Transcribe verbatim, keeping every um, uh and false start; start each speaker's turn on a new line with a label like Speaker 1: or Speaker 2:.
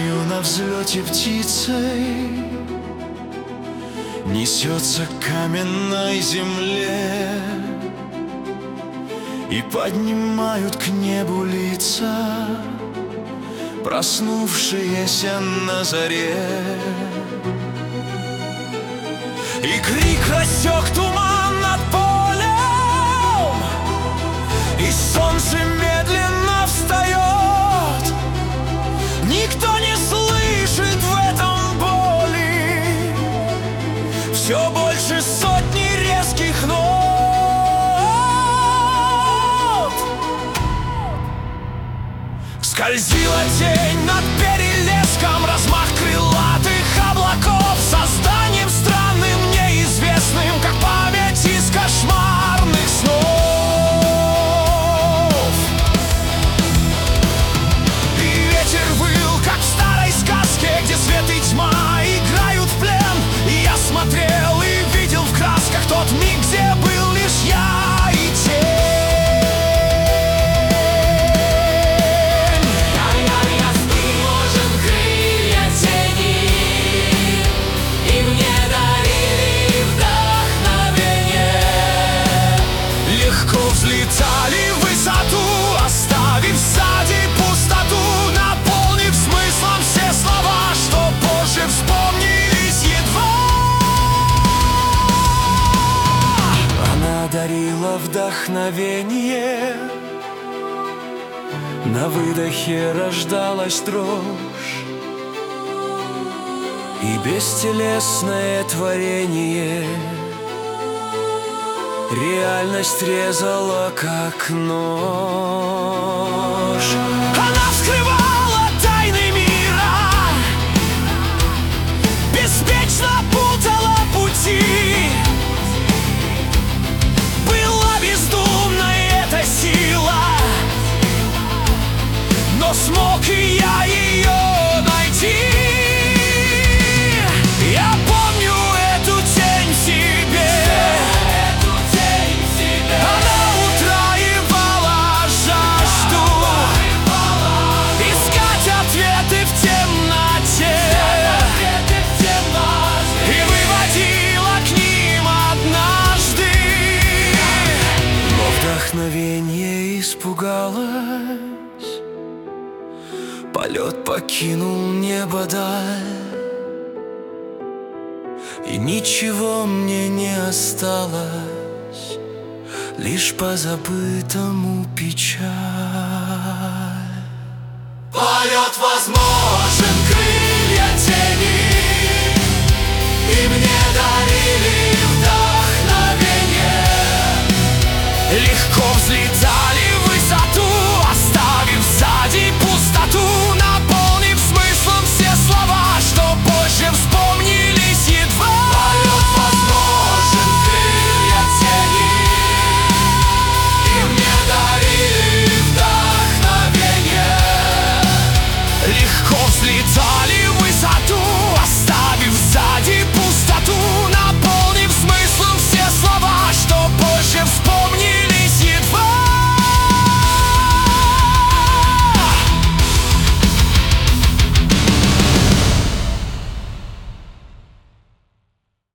Speaker 1: жизнью на взлете птицей несется к каменной земле, и поднимают к небу лица, проснувшиеся на заре. И крик рассек туман над полем, и солнце медленно встает. Никто не слышит в этом боли, все больше сотни резких нот. Скользила тень над перелеском, размах крылатых облаков, созданием странным, неизвестным, как память из кошмарных снов. И ветер выл, как в старой сказке, где свет и тьма играют в плен. И я смотрел и видел в красках тот миг, где был лишь я и тень. Взлетали в высоту, оставив сзади пустоту, наполнив смыслом все слова, что позже вспомнились едва. Она дарила вдохновение, на выдохе рождалась дрожь, и бестелесное творение реальность резала, как нож. Она вскрывала тайны мира, беспечно путала пути. Была бездумной эта сила, но смог и я ее найти. Я помню эту тень в себе. Вдохновение испугалось, полет покинул небо даль, и ничего мне не осталось, лишь по забытому печаль. Полет возможен.